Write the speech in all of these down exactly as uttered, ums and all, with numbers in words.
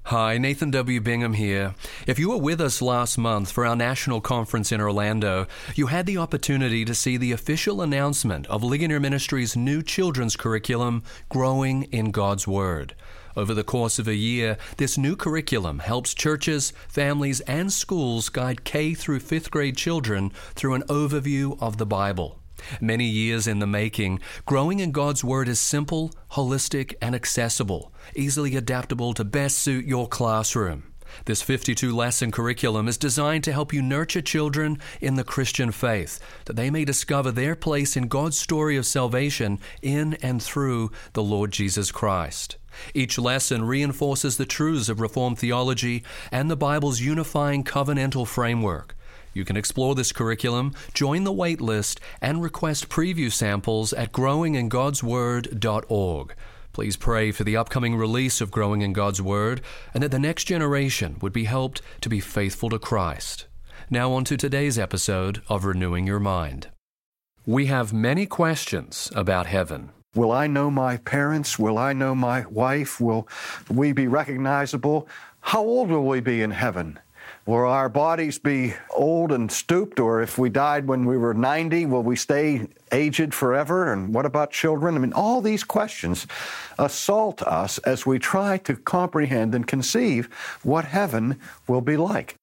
Hi, Nathan W. Bingham here. If you were with us last month for our national conference in Orlando, you had the opportunity to see the official announcement of Ligonier Ministries' new children's curriculum, Growing in God's Word. Over the course of a year, this new curriculum helps churches, families, and schools guide K through fifth grade children through an overview of the Bible. Many years in the making, Growing in God's Word is simple, holistic, and accessible, easily adaptable to best suit your classroom. This fifty-two lesson curriculum is designed to help you nurture children in the Christian faith, that they may discover their place in God's story of salvation in and through the Lord Jesus Christ. Each lesson reinforces the truths of Reformed theology and the Bible's unifying covenantal framework. You can explore this curriculum, join the wait list, and request preview samples at growing in gods word dot org. Please pray for the upcoming release of Growing in God's Word and that the next generation would be helped to be faithful to Christ. Now on to today's episode of Renewing Your Mind. We have many questions about heaven. Will I know my parents? Will I know my wife? Will we be recognizable? How old will we be in heaven? Will our bodies be old and stooped, or if we died when we were ninety, will we stay aged forever? And what about children? I mean, all these questions assault us as we try to comprehend and conceive what heaven will be like.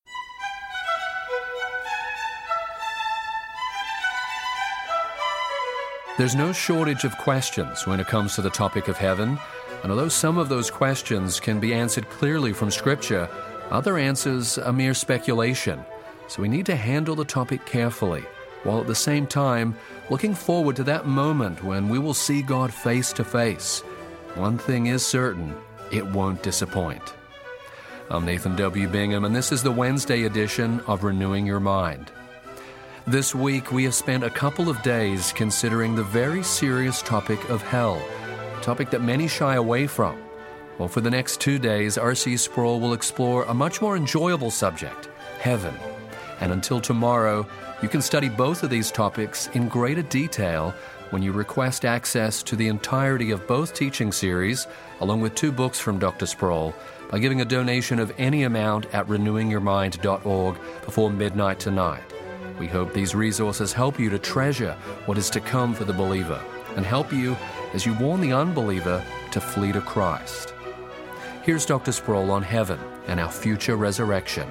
There's no shortage of questions when it comes to the topic of heaven, and although some of those questions can be answered clearly from Scripture, other answers are mere speculation, so we need to handle the topic carefully, while at the same time looking forward to that moment when we will see God face to face. One thing is certain, it won't disappoint. I'm Nathan W. Bingham, and this is the Wednesday edition of Renewing Your Mind. This week, we have spent a couple of days considering the very serious topic of hell, a topic that many shy away from. Well, for the next two days, R C Sproul will explore a much more enjoyable subject, heaven. And until tomorrow, you can study both of these topics in greater detail when you request access to the entirety of both teaching series, along with two books from Doctor Sproul, by giving a donation of any amount at renewing your mind dot org before midnight tonight. We hope these resources help you to treasure what is to come for the believer and help you as you warn the unbeliever to flee to Christ. Here's Doctor Sproul on heaven and our future resurrection.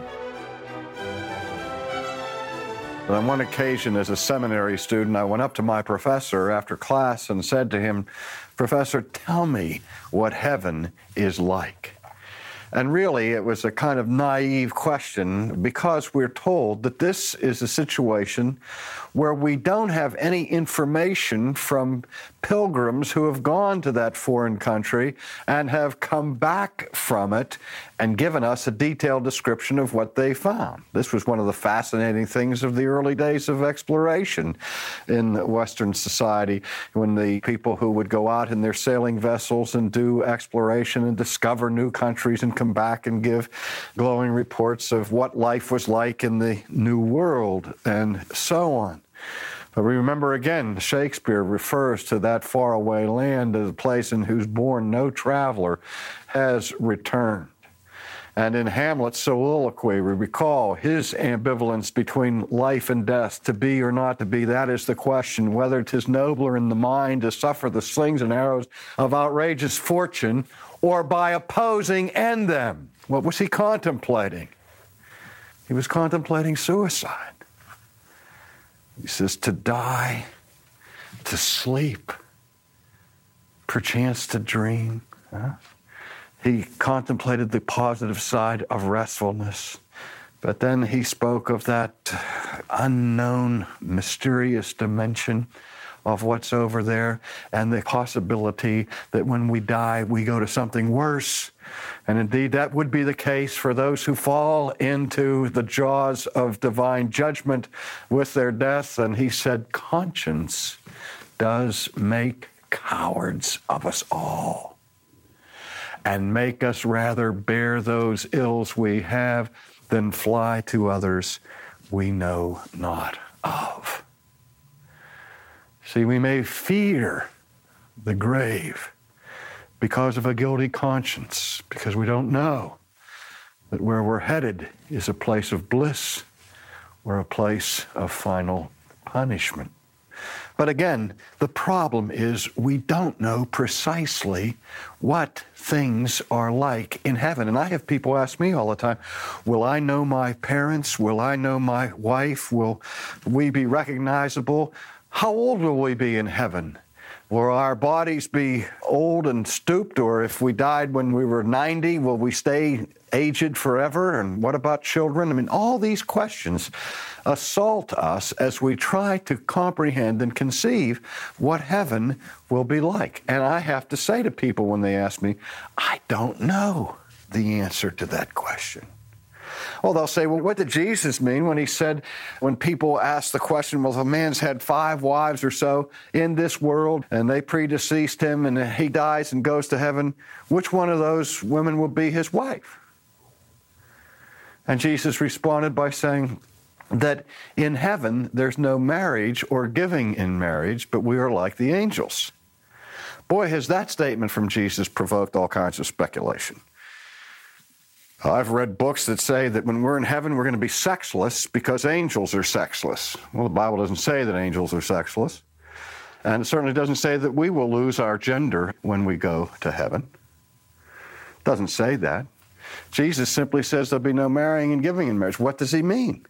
On one occasion, as a seminary student, I went up to my professor after class and said to him, "Professor, tell me what heaven is like." And really, it was a kind of naive question because we're told that this is a situation where we don't have any information from pilgrims who have gone to that foreign country and have come back from it and given us a detailed description of what they found. This was one of the fascinating things of the early days of exploration in Western society, when the people who would go out in their sailing vessels and do exploration and discover new countries and come back and give glowing reports of what life was like in the New World and so on. But remember again, Shakespeare refers to that faraway land as a place in whose bourne no traveler has returned. And in Hamlet's soliloquy, we recall his ambivalence between life and death, to be or not to be. That is the question, whether 'tis nobler in the mind to suffer the slings and arrows of outrageous fortune, or by opposing end them. What was he contemplating? He was contemplating suicide. He says, to die, to sleep, perchance to dream. Huh? He contemplated the positive side of restfulness, but then he spoke of that unknown, mysterious dimension of what's over there and the possibility that when we die, we go to something worse. And indeed, that would be the case for those who fall into the jaws of divine judgment with their death. And he said, conscience does make cowards of us all, and make us rather bear those ills we have than fly to others we know not of. See, we may fear the grave because of a guilty conscience, because we don't know that where we're headed is a place of bliss or a place of final punishment. But again, the problem is we don't know precisely what things are like in heaven. And I have people ask me all the time, will I know my parents? Will I know my wife? Will we be recognizable? How old will we be in heaven? Will our bodies be old and stooped? Or if we died when we were ninety, will we stay aged forever? And what about children? I mean, all these questions assault us as we try to comprehend and conceive what heaven will be like. And I have to say to people when they ask me, I don't know the answer to that question. Well, they'll say, well, what did Jesus mean when he said, when people ask the question, well, if a man's had five wives or so in this world and they predeceased him and he dies and goes to heaven, which one of those women will be his wife? And Jesus responded by saying that in heaven there's no marriage or giving in marriage, but we are like the angels. Boy, has that statement from Jesus provoked all kinds of speculation. I've read books that say that when we're in heaven, we're going to be sexless because angels are sexless. Well, the Bible doesn't say that angels are sexless. And it certainly doesn't say that we will lose our gender when we go to heaven. It doesn't say that. Jesus simply says there'll be no marrying and giving in marriage. What does he mean?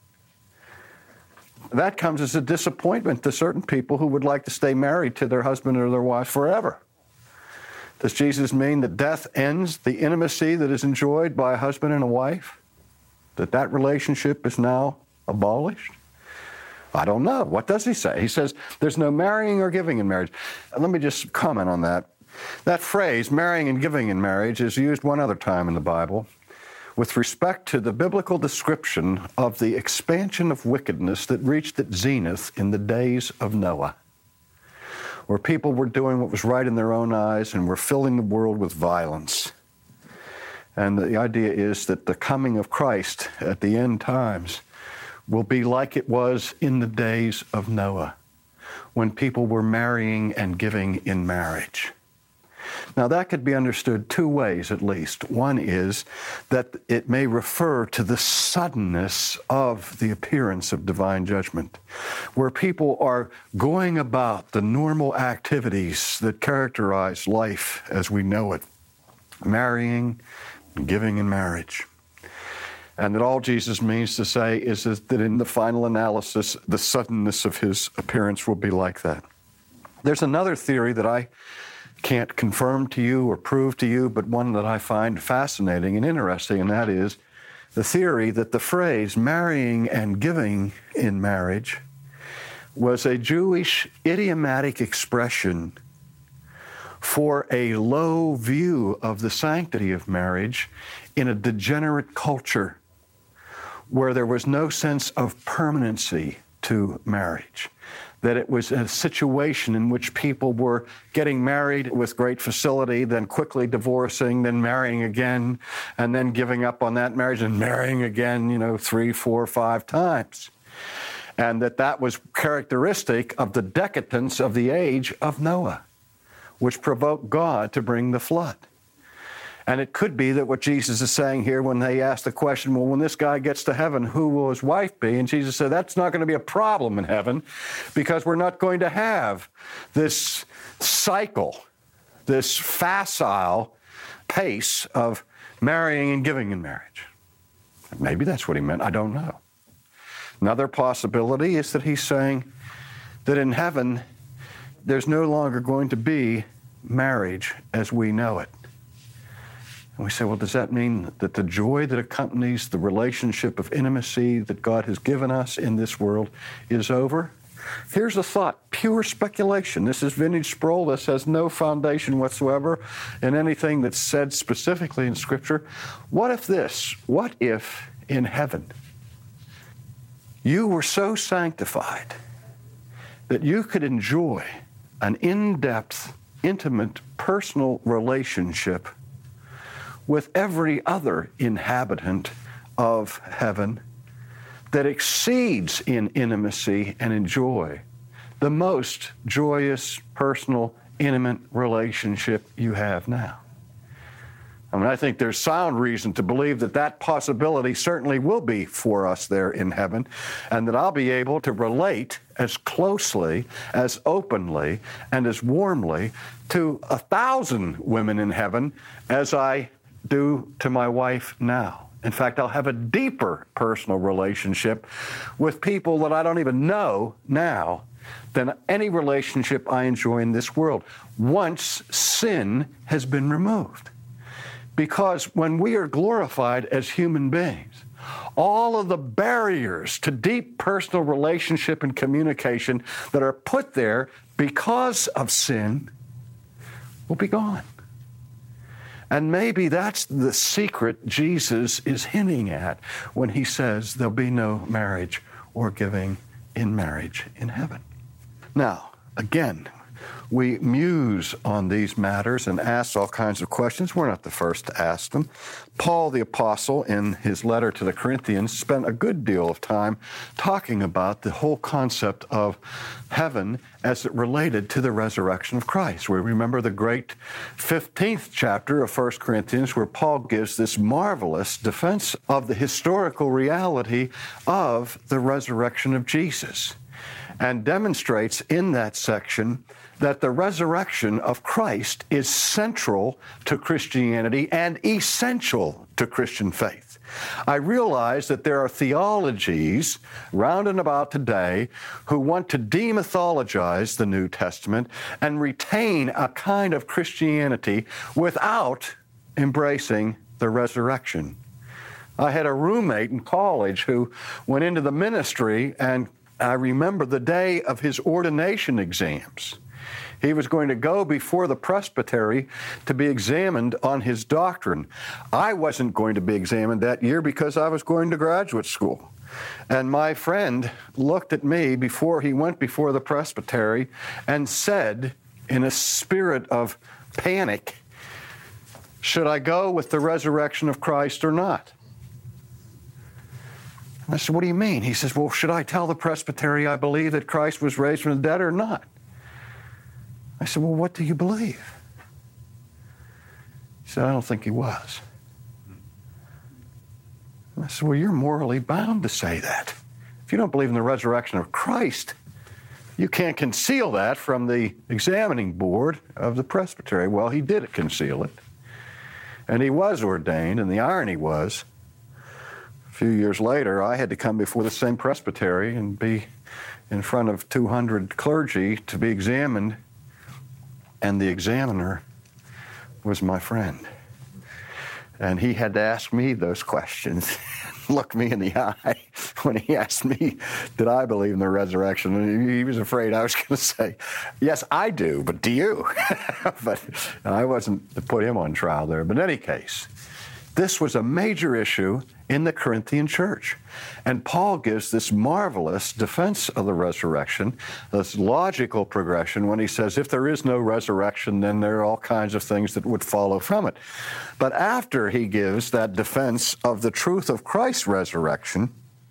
That comes as a disappointment to certain people who would like to stay married to their husband or their wife forever. Does Jesus mean that death ends the intimacy that is enjoyed by a husband and a wife? That that relationship is now abolished? I don't know. What does he say? He says there's no marrying or giving in marriage. Let me just comment on that. That phrase, marrying and giving in marriage, is used one other time in the Bible with respect to the biblical description of the expansion of wickedness that reached its zenith in the days of Noah, where people were doing what was right in their own eyes and were filling the world with violence. And the idea is that the coming of Christ at the end times will be like it was in the days of Noah, when people were marrying and giving in marriage. Now, that could be understood two ways at least. One is that it may refer to the suddenness of the appearance of divine judgment, where people are going about the normal activities that characterize life as we know it, marrying and giving in marriage. And that all Jesus means to say is that in the final analysis, the suddenness of his appearance will be like that. There's another theory that I can't confirm to you or prove to you, but one that I find fascinating and interesting, and that is the theory that the phrase marrying and giving in marriage was a Jewish idiomatic expression for a low view of the sanctity of marriage in a degenerate culture where there was no sense of permanency to marriage. That it was a situation in which people were getting married with great facility, then quickly divorcing, then marrying again, and then giving up on that marriage and marrying again, you know, three, four, five times. And that that was characteristic of the decadence of the age of Noah, which provoked God to bring the flood. And it could be that what Jesus is saying here when they ask the question, well, when this guy gets to heaven, who will his wife be? And Jesus said, that's not going to be a problem in heaven because we're not going to have this cycle, this facile pace of marrying and giving in marriage. Maybe that's what he meant. I don't know. Another possibility is that he's saying that in heaven, there's no longer going to be marriage as we know it. And we say, well, does that mean that the joy that accompanies the relationship of intimacy that God has given us in this world is over? Here's a thought, pure speculation. This is vintage Sproul. This has no foundation whatsoever in anything that's said specifically in Scripture. What if this? What if in heaven you were so sanctified that you could enjoy an in-depth, intimate, personal relationship with every other inhabitant of heaven that exceeds in intimacy and in joy the most joyous, personal, intimate relationship you have now? I mean, I think there's sound reason to believe that that possibility certainly will be for us there in heaven, and that I'll be able to relate as closely, as openly, and as warmly to a thousand women in heaven as I do to my wife now. In fact, I'll have a deeper personal relationship with people that I don't even know now than any relationship I enjoy in this world, once sin has been removed. Because when we are glorified as human beings, all of the barriers to deep personal relationship and communication that are put there because of sin will be gone. And maybe that's the secret Jesus is hinting at when he says there'll be no marriage or giving in marriage in heaven. Now, again, we muse on these matters and ask all kinds of questions. We're not the first to ask them. Paul the Apostle, in his letter to the Corinthians, spent a good deal of time talking about the whole concept of heaven as it related to the resurrection of Christ. We remember the great fifteenth chapter of First Corinthians, where Paul gives this marvelous defense of the historical reality of the resurrection of Jesus, and demonstrates in that section that the resurrection of Christ is central to Christianity and essential to Christian faith. I realize that there are theologies round and about today who want to demythologize the New Testament and retain a kind of Christianity without embracing the resurrection. I had a roommate in college who went into the ministry, and I remember the day of his ordination exams. He was going to go before the presbytery to be examined on his doctrine. I wasn't going to be examined that year because I was going to graduate school. And my friend looked at me before he went before the presbytery and said, in a spirit of panic, "Should I go with the resurrection of Christ or not?" I said, "What do you mean?" He says, "Well, should I tell the presbytery I believe that Christ was raised from the dead or not?" I said, "Well, what do you believe?" He said, "I don't think he was." I said, "Well, you're morally bound to say that. If you don't believe in the resurrection of Christ, you can't conceal that from the examining board of the presbytery." Well, he did conceal it. And he was ordained, and the irony was, a few years later, I had to come before the same presbytery and be in front of two hundred clergy to be examined, and the examiner was my friend. And he had to ask me those questions, look me in the eye when he asked me, did I believe in the resurrection? And he was afraid I was going to say, yes, I do, but do you? But I wasn't to put him on trial there. But in any case, this was a major issue in the Corinthian church. And Paul gives this marvelous defense of the resurrection, this logical progression when he says, if there is no resurrection, then there are all kinds of things that would follow from it. But after he gives that defense of the truth of Christ's resurrection,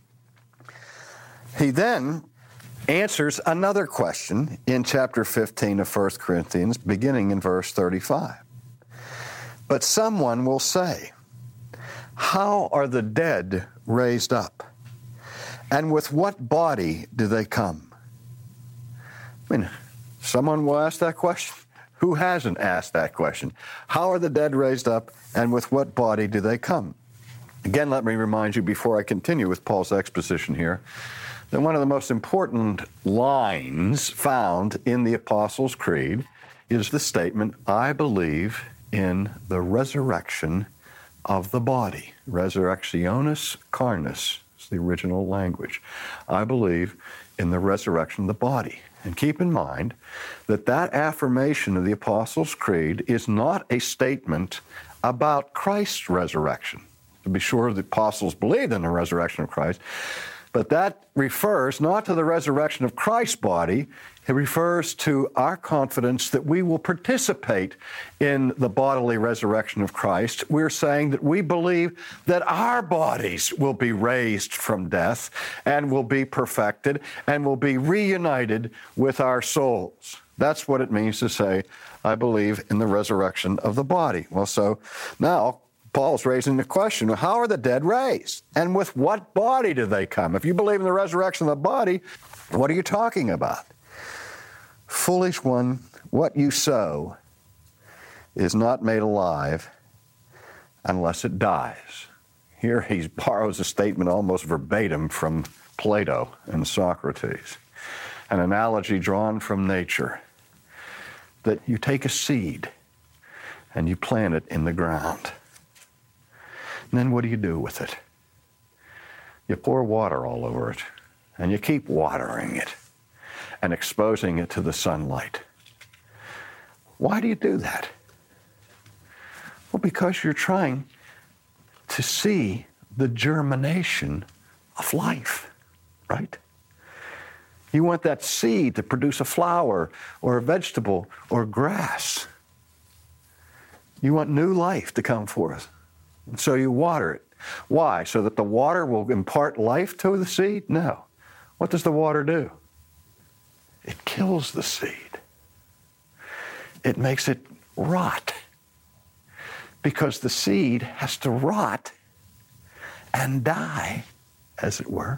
he then answers another question in chapter fifteen of First Corinthians, beginning in verse thirty-five. But someone will say, how are the dead raised up? And with what body do they come? I mean, someone will ask that question. Who hasn't asked that question? How are the dead raised up, and with what body do they come? Again, let me remind you before I continue with Paul's exposition here, that one of the most important lines found in the Apostles' Creed is the statement, I believe in the resurrection of the body. Resurrectionis carnis is the original language. I believe in the resurrection of the body. And keep in mind that that affirmation of the Apostles' Creed is not a statement about Christ's resurrection. To be sure, the apostles believed in the resurrection of Christ, but that refers not to the resurrection of Christ's body. It refers to our confidence that we will participate in the bodily resurrection of Christ. We're saying that we believe that our bodies will be raised from death and will be perfected and will be reunited with our souls. That's what it means to say, I believe in the resurrection of the body. Well, so now Paul's raising the question, how are the dead raised? And with what body do they come? If you believe in the resurrection of the body, what are you talking about? Foolish one, what you sow is not made alive unless it dies. Here he borrows a statement almost verbatim from Plato and Socrates, an analogy drawn from nature, that you take a seed and you plant it in the ground. And then what do you do with it? You pour water all over it, and you keep watering it and exposing it to the sunlight. Why do you do that? Well, because you're trying to see the germination of life, right? You want that seed to produce a flower or a vegetable or grass. You want new life to come forth. And so you water it. Why? So that the water will impart life to the seed? No. What does the water do? It kills the seed. It makes it rot. Because the seed has to rot and die, as it were,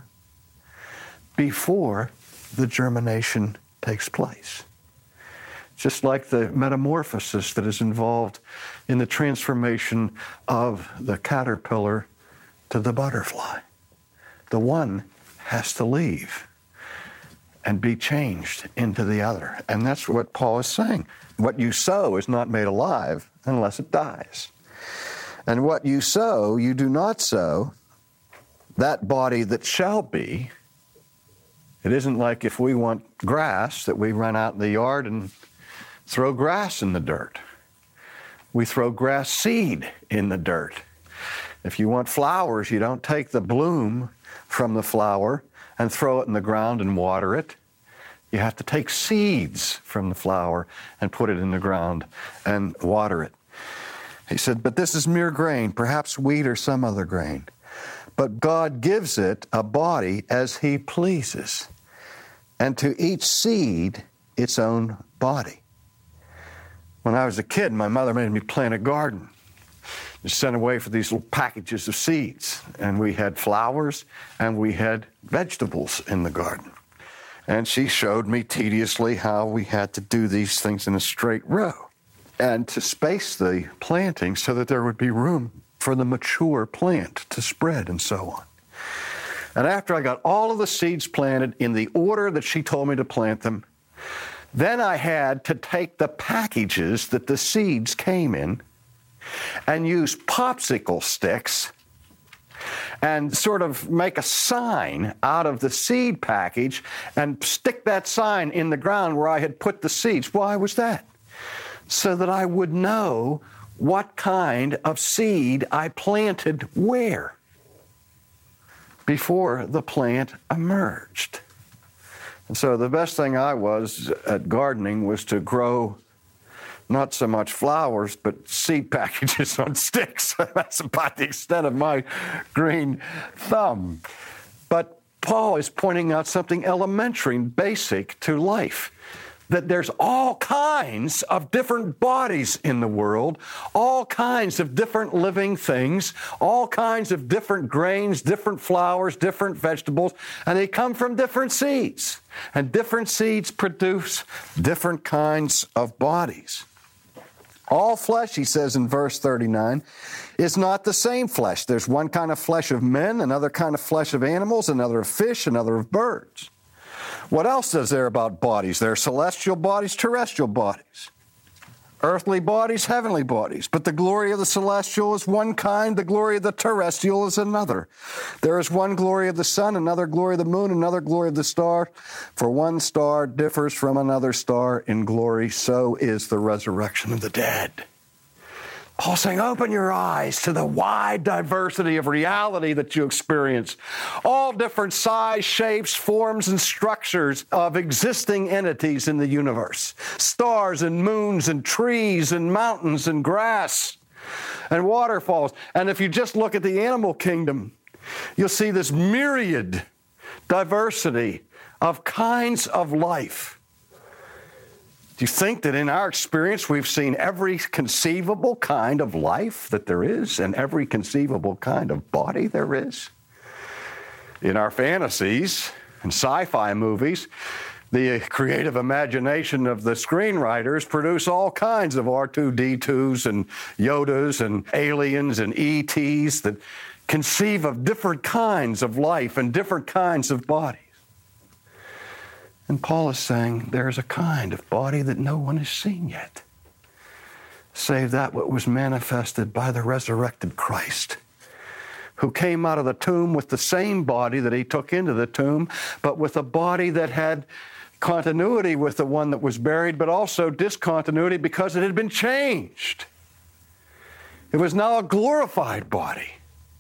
before the germination takes place. Just like the metamorphosis that is involved in the transformation of the caterpillar to the butterfly. The one has to leave and be changed into the other. And that's what Paul is saying. What you sow is not made alive unless it dies. And what you sow, you do not sow that body that shall be. It isn't like if we want grass that we run out in the yard and throw grass in the dirt. We throw grass seed in the dirt. If you want flowers, you don't take the bloom from the flower and throw it in the ground and water it. You have to take seeds from the flower and put it in the ground and water it. He said, but this is mere grain, perhaps wheat or some other grain. But God gives it a body as He pleases, and to each seed its own body. When I was a kid, my mother made me plant a garden. She sent away for these little packages of seeds, and we had flowers and we had vegetables in the garden. And she showed me tediously how we had to do these things in a straight row and to space the planting so that there would be room for the mature plant to spread and so on. And after I got all of the seeds planted in the order that she told me to plant them, then I had to take the packages that the seeds came in and use popsicle sticks and sort of make a sign out of the seed package and stick that sign in the ground where I had put the seeds. Why was that? So that I would know what kind of seed I planted where before the plant emerged. And so the best thing I was at gardening was to grow not so much flowers, but seed packages on sticks. That's about the extent of my green thumb. But Paul is pointing out something elementary and basic to life, that there's all kinds of different bodies in the world, all kinds of different living things, all kinds of different grains, different flowers, different vegetables, and they come from different seeds. And different seeds produce different kinds of bodies. All flesh, he says in verse thirty-nine, is not the same flesh. There's one kind of flesh of men, another kind of flesh of animals, another of fish, another of birds. What else is there about bodies? There are celestial bodies, terrestrial bodies, earthly bodies, heavenly bodies. But the glory of the celestial is one kind, the glory of the terrestrial is another. There is one glory of the sun, another glory of the moon, another glory of the star. For one star differs from another star in glory, so is the resurrection of the dead. Paul's saying, open your eyes to the wide diversity of reality that you experience. All different size, shapes, forms, and structures of existing entities in the universe. Stars and moons and trees and mountains and grass and waterfalls. And if you just look at the animal kingdom, you'll see this myriad diversity of kinds of life. Do you think that in our experience we've seen every conceivable kind of life that there is and every conceivable kind of body there is? In our fantasies and sci-fi movies, the creative imagination of the screenwriters produce all kinds of R two D twos and Yodas and aliens and E Ts that conceive of different kinds of life and different kinds of bodies. And Paul is saying there's a kind of body that no one has seen yet, save that what was manifested by the resurrected Christ, who came out of the tomb with the same body that he took into the tomb, but with a body that had continuity with the one that was buried, but also discontinuity because it had been changed. It was now a glorified body.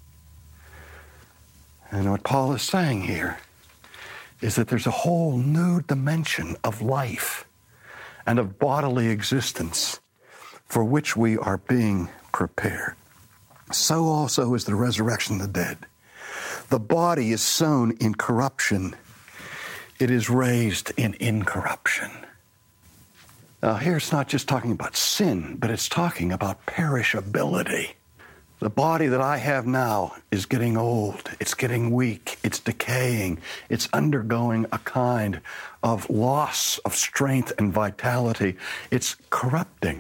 And what Paul is saying here is that there's a whole new dimension of life and of bodily existence for which we are being prepared. So also is the resurrection of the dead. The body is sown in corruption. It is raised in incorruption. Now here it's not just talking about sin, but it's talking about perishability. The body that I have now is getting old, it's getting weak, it's decaying, it's undergoing a kind of loss of strength and vitality. It's corrupting.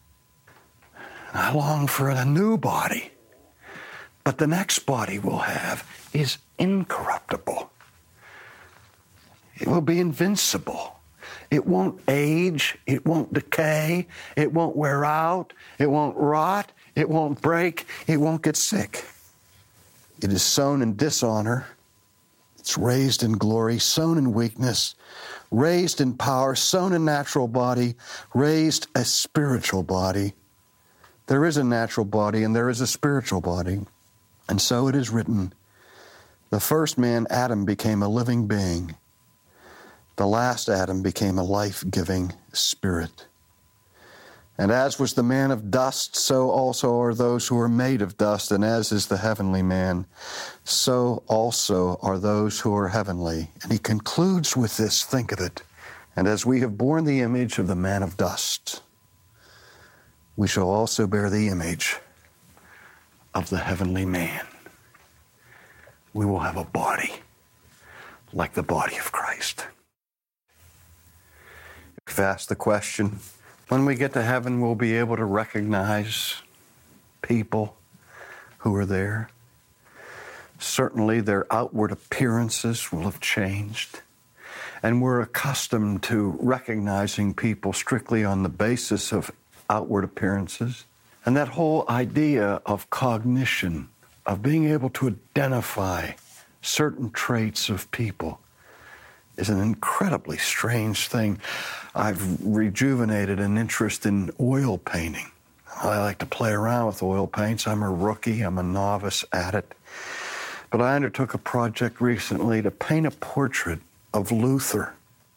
I long for a new body, but the next body we'll have is incorruptible. It will be invincible. It won't age, it won't decay, it won't wear out, it won't rot, it won't break, it won't get sick. It is sown in dishonor, it's raised in glory, sown in weakness, raised in power, sown a natural body, raised a spiritual body. There is a natural body and there is a spiritual body. And so it is written, the first man, Adam, became a living being. The last Adam became a life-giving spirit. And as was the man of dust, so also are those who are made of dust. And as is the heavenly man, so also are those who are heavenly. And he concludes with this, think of it. And as we have borne the image of the man of dust, we shall also bear the image of the heavenly man. We will have a body like the body of Christ. If asked the question, when we get to heaven, we'll be able to recognize people who are there. Certainly their outward appearances will have changed. And we're accustomed to recognizing people strictly on the basis of outward appearances. And that whole idea of cognition, of being able to identify certain traits of people, is an incredibly strange thing. I've rejuvenated an interest in oil painting. I like to play around with oil paints. I'm a rookie. I'm a novice at it. But I undertook a project recently to paint a portrait of Luther.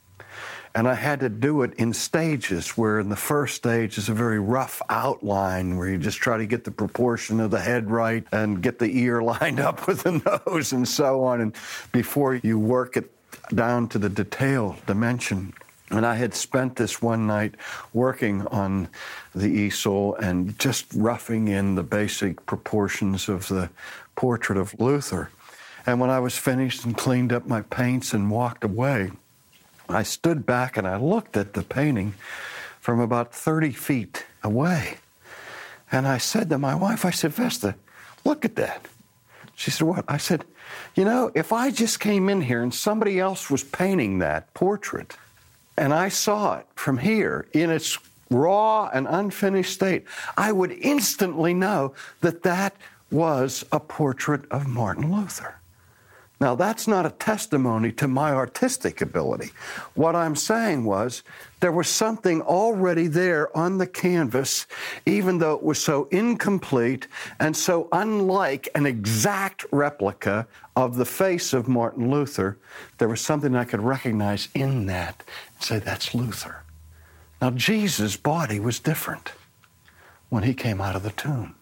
And I had to do it in stages, where in the first stage is a very rough outline where you just try to get the proportion of the head right and get the ear lined up with the nose and so on, and before you work it down to the detail dimension. And I had spent this one night working on the easel and just roughing in the basic proportions of the portrait of Luther. And when I was finished and cleaned up my paints and walked away, I stood back and I looked at the painting from about thirty feet away. And I said to my wife, I said, Vesta, look at that. She said, what? I said, you know, if I just came in here and somebody else was painting that portrait and I saw it from here in its raw and unfinished state, I would instantly know that that was a portrait of Martin Luther. Now, that's not a testimony to my artistic ability. What I'm saying was there was something already there on the canvas, even though it was so incomplete and so unlike an exact replica of the face of Martin Luther. There was something I could recognize in that and say, that's Luther. Now, Jesus' body was different when he came out of the tomb.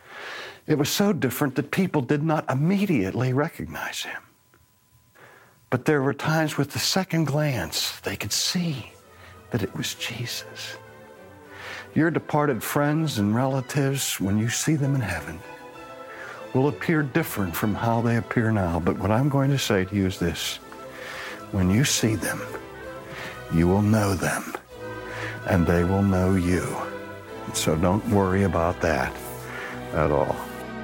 It was so different that people did not immediately recognize him. But there were times with the second glance, they could see that it was Jesus. Your departed friends and relatives, when you see them in heaven, will appear different from how they appear now. But what I'm going to say to you is this: when you see them, you will know them, and they will know you. So don't worry about that at all.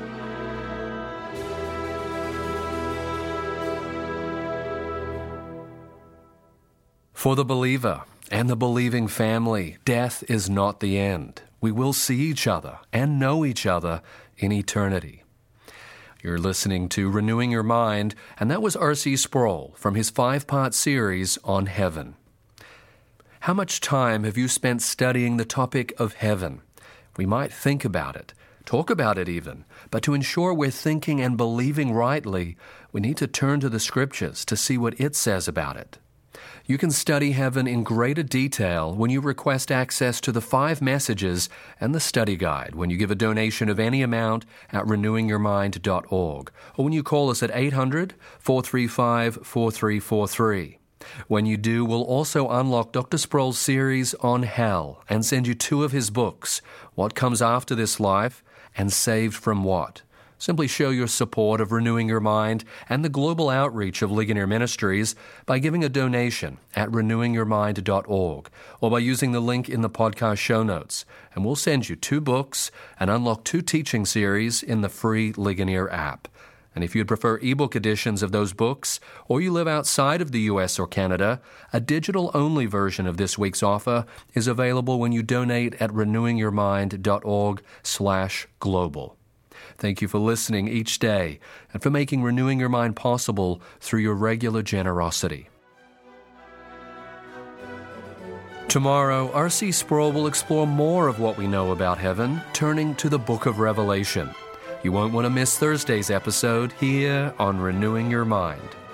For the believer and the believing family, death is not the end. We will see each other and know each other in eternity. You're listening to Renewing Your Mind, and that was R C Sproul from his five-part series on heaven. How much time have you spent studying the topic of heaven? We might think about it, talk about it even, but to ensure we're thinking and believing rightly, we need to turn to the Scriptures to see what it says about it. You can study heaven in greater detail when you request access to the five messages and the study guide when you give a donation of any amount at renewing your mind dot org, or when you call us at eight hundred, four three five, four three four three. When you do, we'll also unlock Doctor Sproul's series on hell and send you two of his books, What Comes After This Life and Saved From What. Simply show your support of Renewing Your Mind and the global outreach of Ligonier Ministries by giving a donation at renewing your mind dot org or by using the link in the podcast show notes, and we'll send you two books and unlock two teaching series in the free Ligonier app. And if you'd prefer ebook editions of those books, or you live outside of the U S or Canada, a digital-only version of this week's offer is available when you donate at renewing your mind dot org slash global. Thank you for listening each day and for making Renewing Your Mind possible through your regular generosity. Tomorrow, R C Sproul will explore more of what we know about heaven, turning to the Book of Revelation. You won't want to miss Thursday's episode here on Renewing Your Mind.